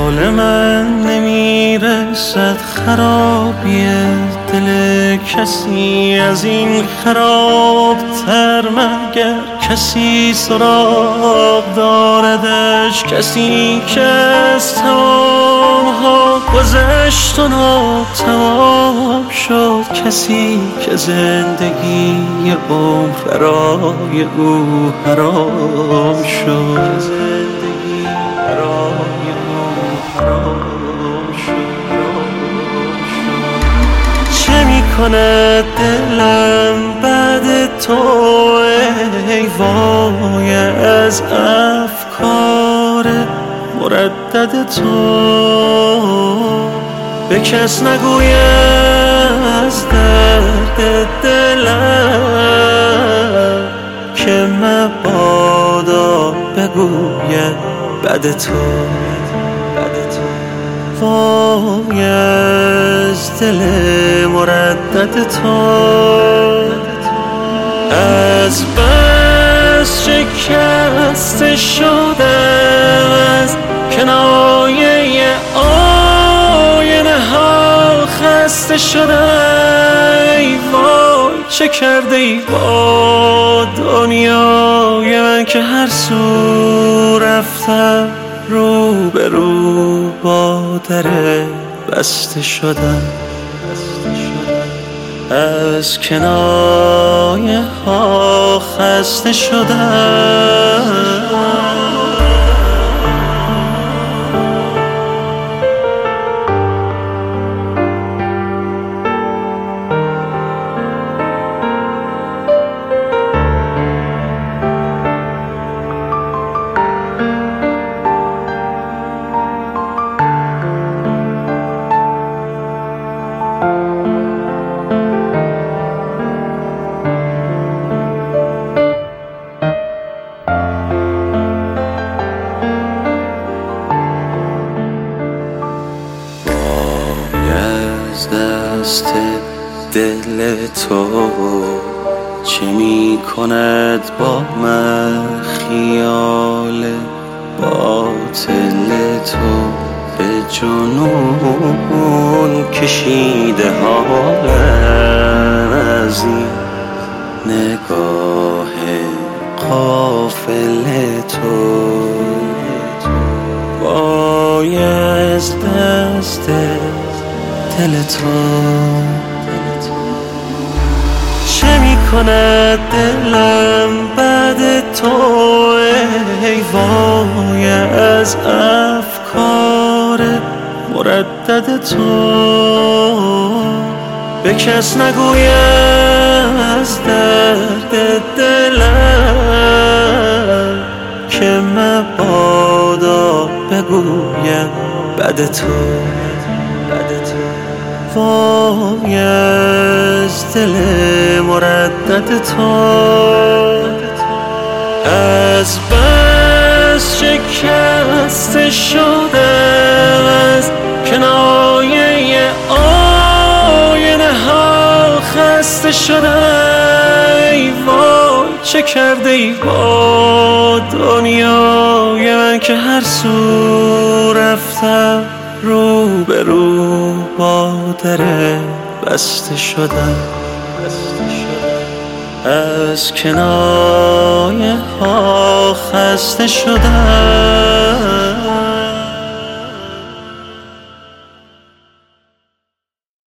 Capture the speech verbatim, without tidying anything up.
حال من نمیرسد خرابی دل کسی از این خرابتر مگر کسی سراغ داردش، کسی که از تمام ها گذشت و ناتمام شد، کسی که زندگی عمر برای او حرام شد، زندگی برای او حرام شد. چه میکند دلم بعد تو ای وای از افکار مردد تو؟ به کس نگویم از درد دلم که مبادا بگویم بعد تو. وای از دل مردد تو، از بس شکسته شدم از کنایه آینه ها، خسته شدم ای وای چه کرده ای با دنیای من که هر سو رفتم رو به رو با در بسته شدم. از کنایه ها خسته شدم. دست دل تو چه می کند با من خیال باطل تو؟ به جنون کشیده حالم از این نگاه غافل تو. وای از دست دل تو چه می کند دلم بعد تو ای وای از افکار مردد تو؟ به کس نگویم از درد دلم که مبادا بگویم بعد تو. وای از دل مردد تو، از بس شکسته شدم از کنایه آینه ها، خسته شدم ای وای چه کرده ای با دنیای من که هر سو رفتم رو به رو با در بسته شدم. از کنایه ها خسته شدم.